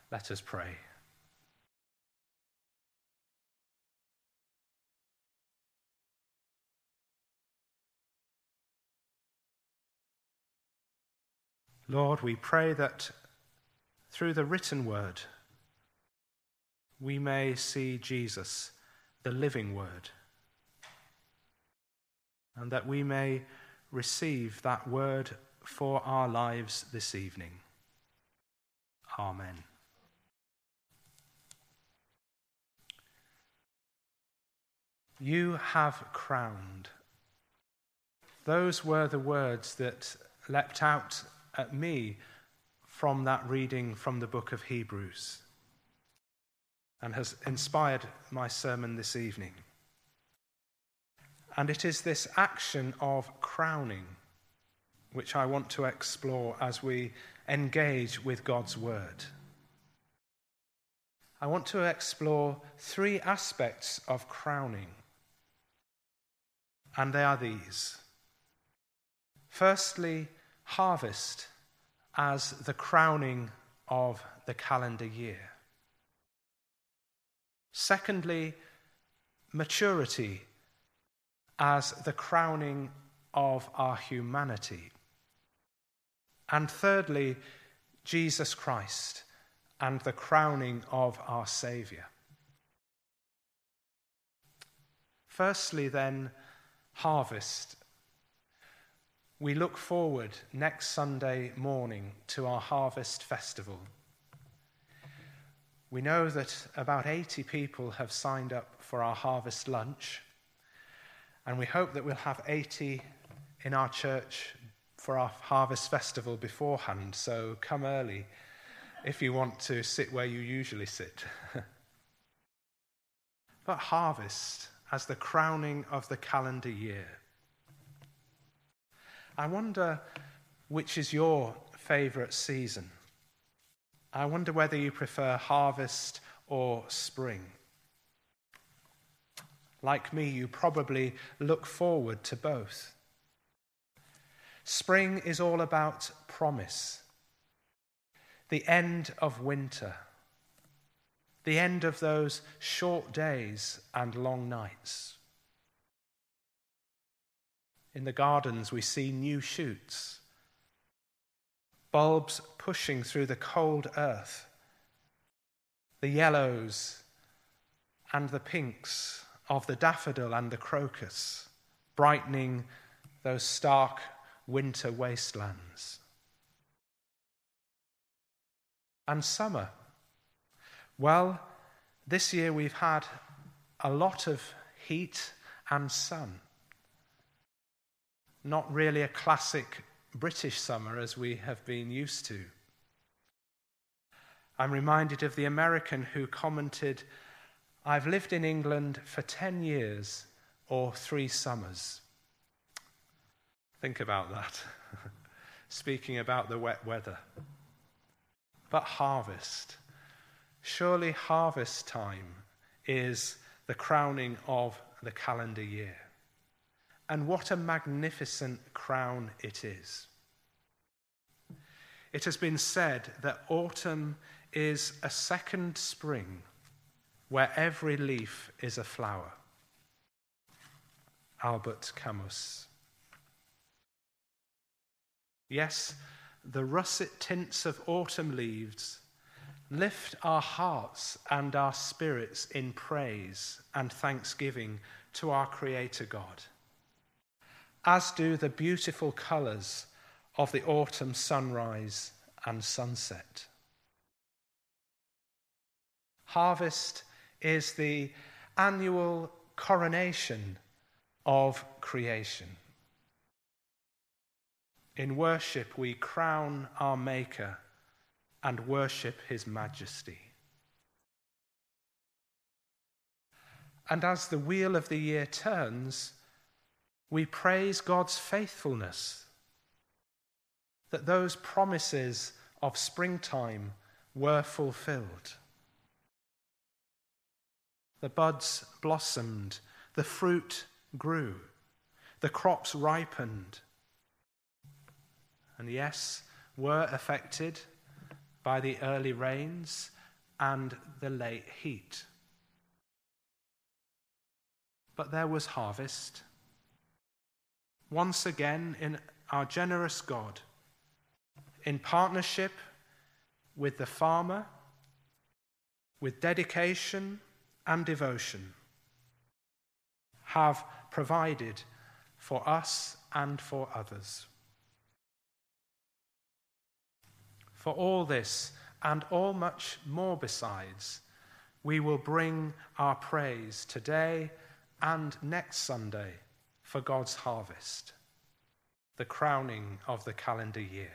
Let us pray. Lord, we pray that through the written word, we may see Jesus, the living word, and that we may receive that word for our lives this evening. Amen. You have crowned. Those were the words that leapt out at me from that reading from the book of Hebrews and has inspired my sermon this evening. And it is this action of crowning which I want to explore as we engage with God's word. I want to explore three aspects of crowning, and they are these. Firstly, harvest as the crowning of the calendar year. Secondly, maturity as the crowning of our humanity. And thirdly, Jesus Christ and the crowning of our Saviour. Firstly, then, harvest. We look forward next Sunday morning to our Harvest Festival. We know that about 80 people have signed up for our Harvest Lunch, and we hope that we'll have 80 in our church for our Harvest Festival beforehand, so come early if you want to sit where you usually sit. But harvest as the crowning of the calendar year. I wonder which is your favourite season. I wonder whether you prefer harvest or spring. Like me, you probably look forward to both. Spring is all about promise, the end of winter, the end of those short days and long nights. In the gardens, we see new shoots, bulbs pushing through the cold earth, the yellows and the pinks of the daffodil and the crocus, brightening those stark winter wastelands. And summer. Well, this year we've had a lot of heat and sun. Not really a classic British summer as we have been used to. I'm reminded of the American who commented, "I've lived in England for 10 years or 3 summers." Think about that. Speaking about the wet weather. But harvest. Surely harvest time is the crowning of the calendar year. And what a magnificent crown it is. It has been said that autumn is a second spring where every leaf is a flower. Albert Camus. Yes, the russet tints of autumn leaves lift our hearts and our spirits in praise and thanksgiving to our Creator God, as do the beautiful colours of the autumn sunrise and sunset. Harvest is the annual coronation of creation. In worship, we crown our Maker and worship his majesty. And as the wheel of the year turns, we praise God's faithfulness, that those promises of springtime were fulfilled. The buds blossomed, the fruit grew, the crops ripened, and yes, were affected by the early rains and the late heat. But there was harvest. Once again, in our generous God, in partnership with the farmer, with dedication and devotion, have provided for us and for others. For all this and all much more besides, we will bring our praise today and next Sunday for God's harvest, the crowning of the calendar year.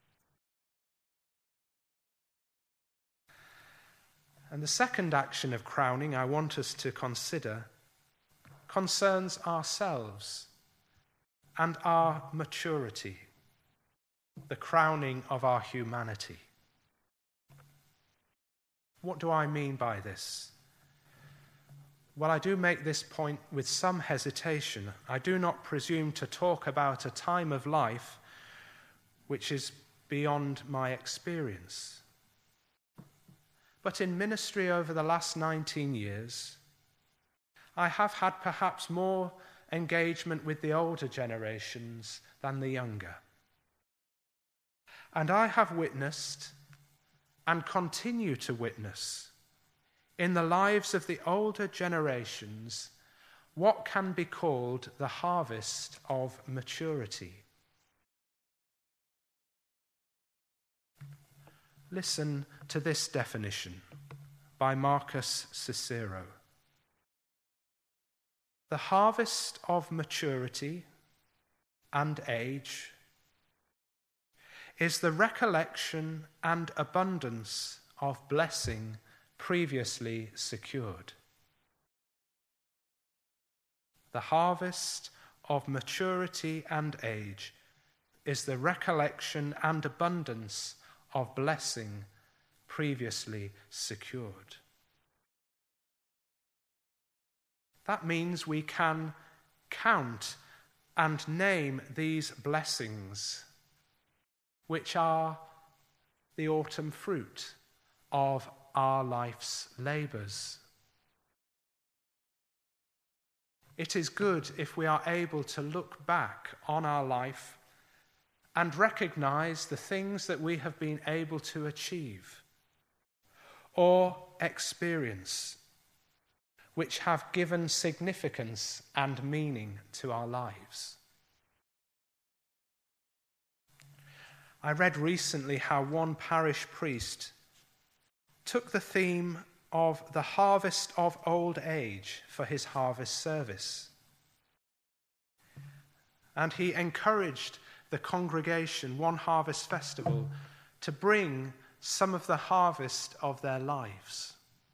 And the second action of crowning I want us to consider concerns ourselves and our maturity, the crowning of our humanity. What do I mean by this? Well, I do make this point with some hesitation. I do not presume to talk about a time of life which is beyond my experience. But in ministry over the last 19 years, I have had perhaps more engagement with the older generations than the younger. And I have witnessed and continue to witness in the lives of the older generations what can be called the harvest of maturity. Listen to this definition by Marcus Cicero. The harvest of maturity and age is the recollection and abundance of blessing previously secured. The harvest of maturity and age is the recollection and abundance of blessing previously secured. That means we can count and name these blessings, which are the autumn fruit of our life's labours. It is good if we are able to look back on our life and recognise the things that we have been able to achieve or experience, which have given significance and meaning to our lives. I read recently how one parish priest took the theme of the harvest of old age for his harvest service. And he encouraged the congregation, one harvest festival, to bring some of the harvest of their lives.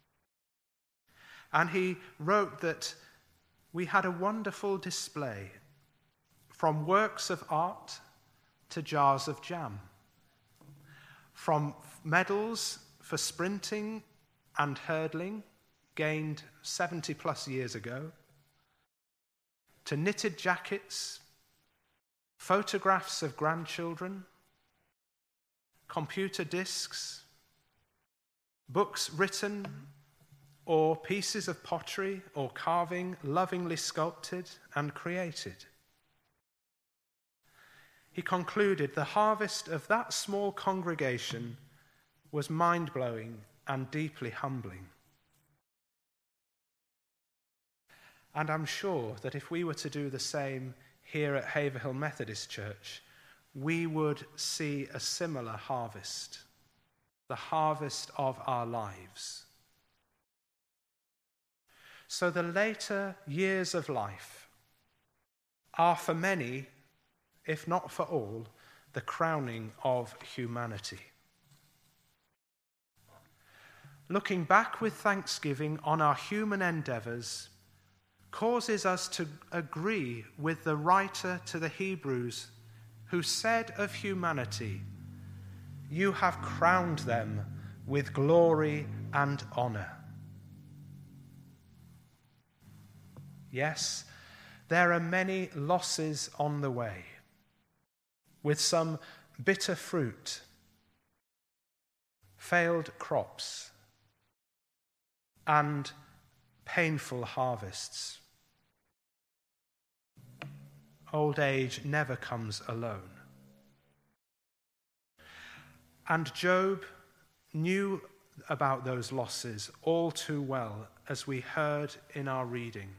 And he wrote that we had a wonderful display, from works of art to jars of jam, from medals for sprinting and hurdling, gained 70 plus years ago, to knitted jackets, photographs of grandchildren, computer discs, books written, or pieces of pottery or carving lovingly sculpted and created. He concluded the harvest of that small congregation was mind-blowing and deeply humbling. And I'm sure that if we were to do the same here at Haverhill Methodist Church, we would see a similar harvest, the harvest of our lives. So the later years of life are for many, if not for all, the crowning of humanity. Looking back with thanksgiving on our human endeavours causes us to agree with the writer to the Hebrews, who said of humanity, "You have crowned them with glory and honour." Yes, there are many losses on the way, with some bitter fruit. failed crops, and painful harvests. Old age never comes alone. And Job knew about those losses all too well, as we heard in our reading.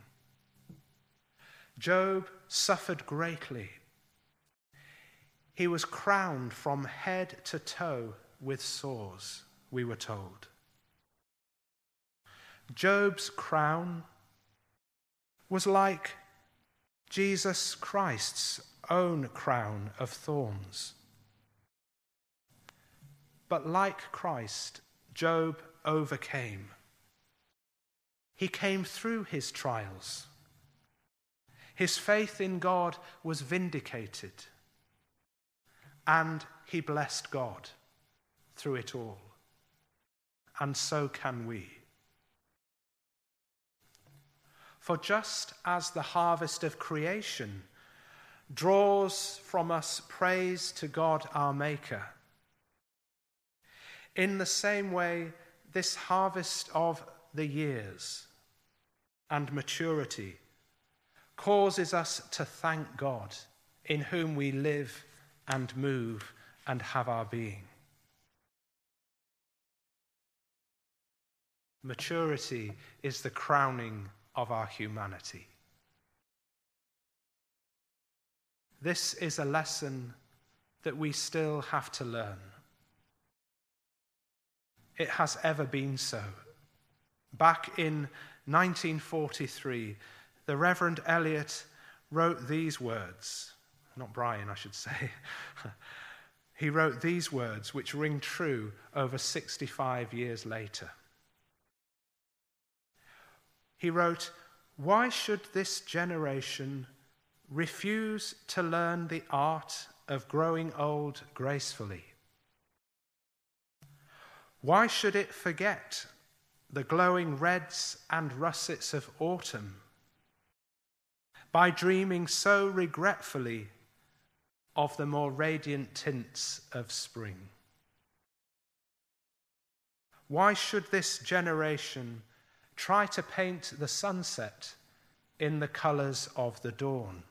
Job suffered greatly. He was crowned from head to toe with sores, we were told. Job's crown was like Jesus Christ's own crown of thorns. But like Christ, Job overcame. He came through his trials. His faith in God was vindicated, and he blessed God through it all. And so can we. For just as the harvest of creation draws from us praise to God our Maker, in the same way this harvest of the years and maturity causes us to thank God, in whom we live and move and have our being. Maturity is the crowning of our humanity. This is a lesson that we still have to learn. It has ever been so. Back in 1943, the Reverend Eliot wrote these words. Not Brian, I should say. He wrote these words, which ring true over 65 years later. He wrote, "Why should this generation refuse to learn the art of growing old gracefully? Why should it forget the glowing reds and russets of autumn by dreaming so regretfully of the more radiant tints of spring? Why should this generation try to paint the sunset in the colours of the dawn?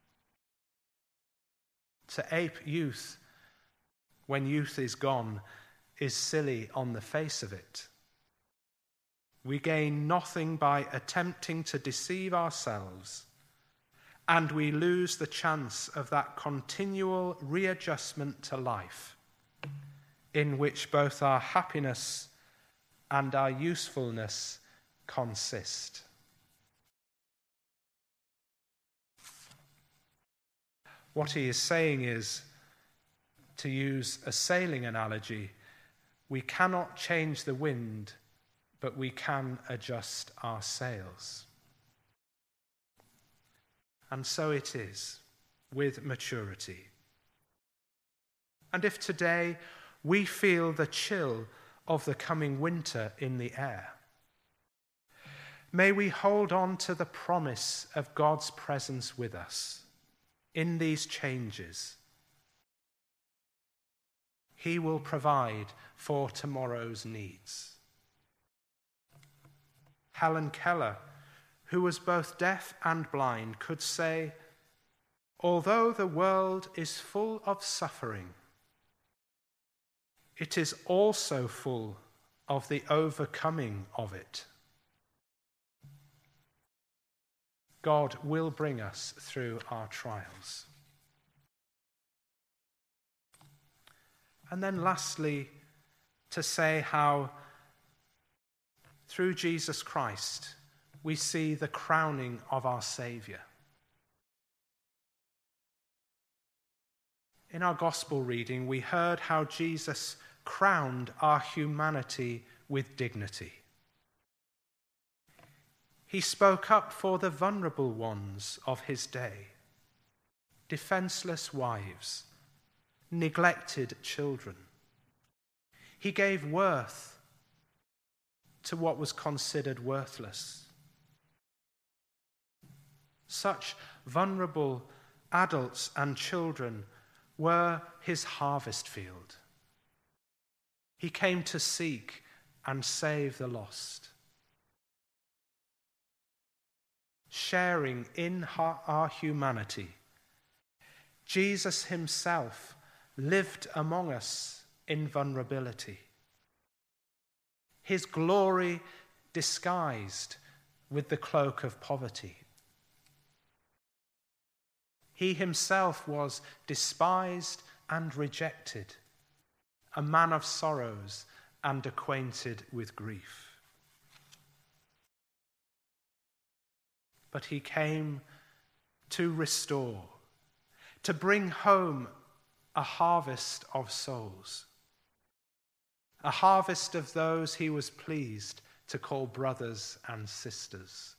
To ape youth when youth is gone is silly on the face of it. We gain nothing by attempting to deceive ourselves, and we lose the chance of that continual readjustment to life, in which both our happiness and our usefulness consist." What he is saying is, to use a sailing analogy, we cannot change the wind, but we can adjust our sails. And so it is with maturity. And if today we feel the chill of the coming winter in the air, may we hold on to the promise of God's presence with us in these changes. He will provide for tomorrow's needs. Helen Keller, who was both deaf and blind, could say, "Although the world is full of suffering, it is also full of the overcoming of it." God will bring us through our trials. And then lastly, to say how through Jesus Christ we see the crowning of our Saviour. In our gospel reading, we heard how Jesus crowned our humanity with dignity. He spoke up for the vulnerable ones of his day, defenseless wives, neglected children. He gave worth to what was considered worthless. Such vulnerable adults and children were his harvest field. He came to seek and save the lost. Sharing in our humanity, Jesus himself lived among us in vulnerability. His glory disguised with the cloak of poverty. He himself was despised and rejected, a man of sorrows and acquainted with grief. But he came to restore, to bring home a harvest of souls, a harvest of those he was pleased to call brothers and sisters.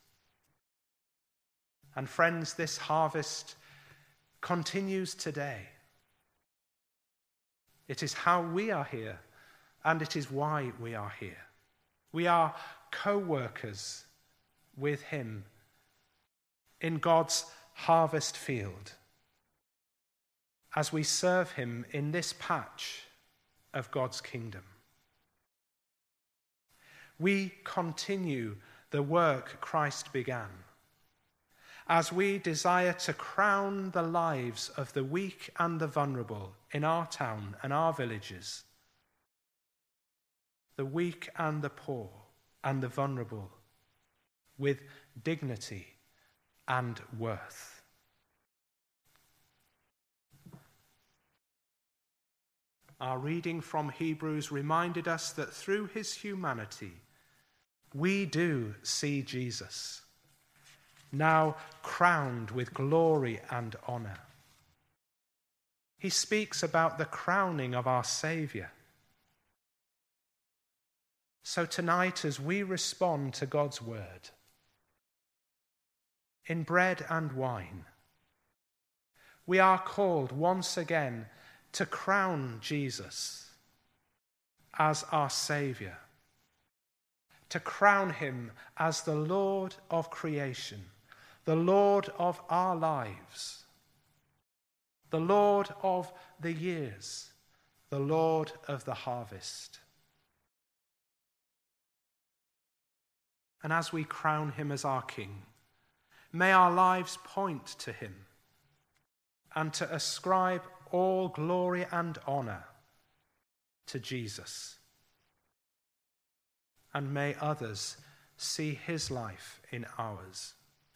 And friends, this harvest continues today. It is how we are here, and it is why we are here. We are co-workers with him in God's harvest field as we serve him in this patch of God's kingdom. We continue the work Christ began as we desire to crown the lives of the weak and the vulnerable in our town and our villages, the weak and the poor and the vulnerable, with dignity and worth. Our reading from Hebrews reminded us that through his humanity, we do see Jesus, now crowned with glory and honor. He speaks about the crowning of our Saviour. So tonight, as we respond to God's word, in bread and wine, we are called once again to crown Jesus as our Saviour, to crown him as the Lord of creation, the Lord of our lives, the Lord of the years, the Lord of the harvest. And as we crown him as our King, may our lives point to him and to ascribe all glory and honor to Jesus. And may others see his life in ours.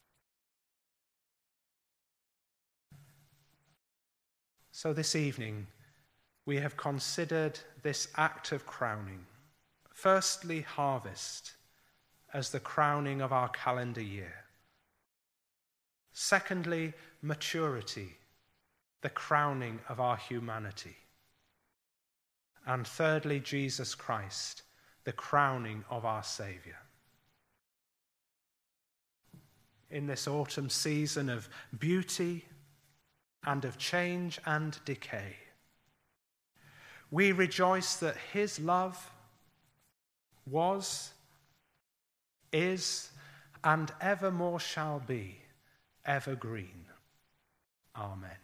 So this evening, we have considered this act of crowning. Firstly, harvest as the crowning of our calendar year. Secondly, maturity, the crowning of our humanity. And thirdly, Jesus Christ, the crowning of our Saviour. In this autumn season of beauty and of change and decay, we rejoice that his love was, is, and evermore shall be evergreen. Amen.